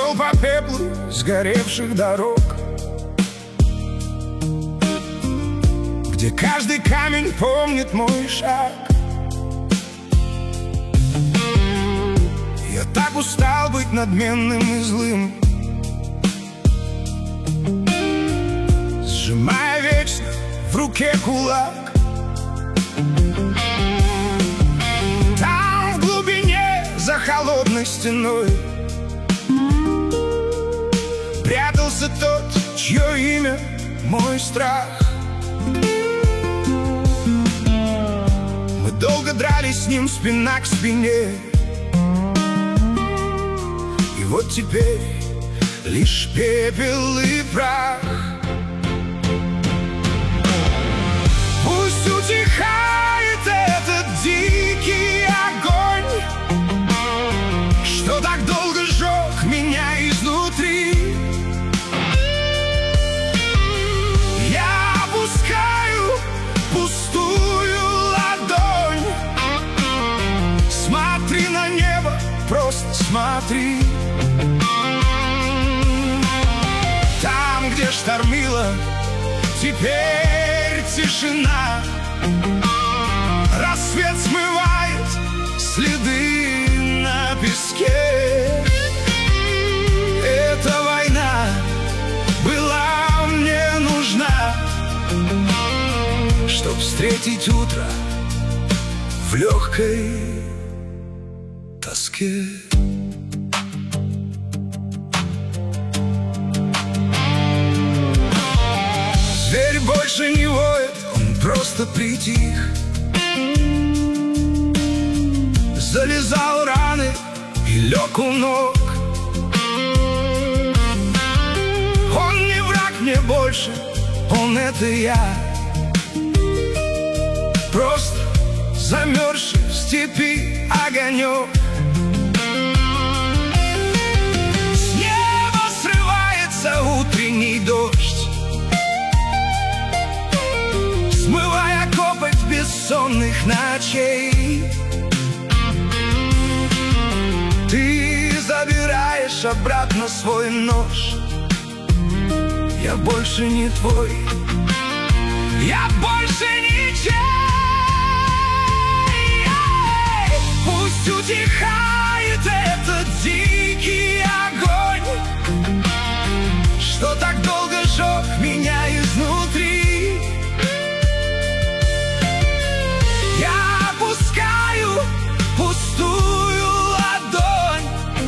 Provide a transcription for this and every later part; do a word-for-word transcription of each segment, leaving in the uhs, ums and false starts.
шел по пеплу сгоревших дорог, где каждый камень помнит мой шаг. Я так устал быть надменным и злым, сжимая вечно в руке кулак. Там в глубине, за холодной стеной, прятался тот, чье имя мой страх. Мы долго дрались с ним спина к спине, и вот теперь лишь пепел и прах. Пусть утихает этот дикий огонь, что так долго сжег меня изнутри. Я опускаю пустую ладонь. Смотри на небо, просто смотри. Там, где штормило, теперь тишина. Рассвет смывает следы на песке. Эта война была мне нужна, чтоб встретить утро в легкой тоске. Зверь больше не воет, он просто притих. Залезал раны и лег у ног. Он не враг мне больше, он — это я. Просто замерзший в степи огонек. С неба срывается утренний дождь, смывая копоть бессонных ночей. Ты забираешь обратно свой нож. Я больше не твой, я больше ничей. Пусть утихает этот дикий огонь, что так долго сжег меня изнутри. Я опускаю пустую ладонь.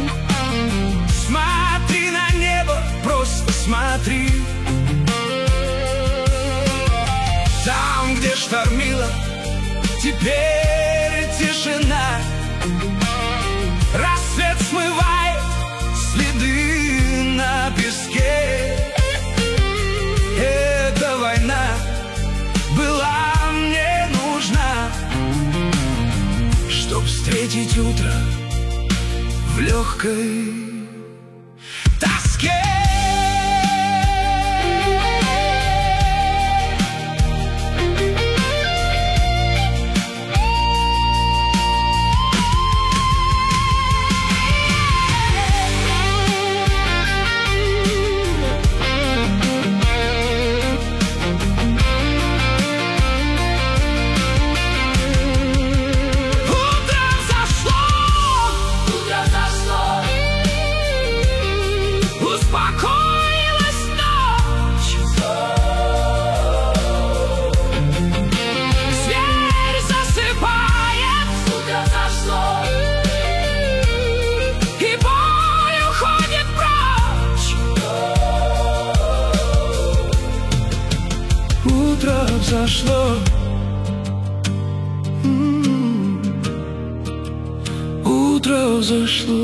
Смотри на небо, просто смотри. Там, где штормило, теперь тишина. Рассвет смывает следы на песке. Эта война была мне нужна, чтоб встретить утро в легкой тоске. Успокоилась ночь. Зверь засыпает, утро зашло, и боль уходит прочь. Утро взошло, м-м-м. Утро взошло.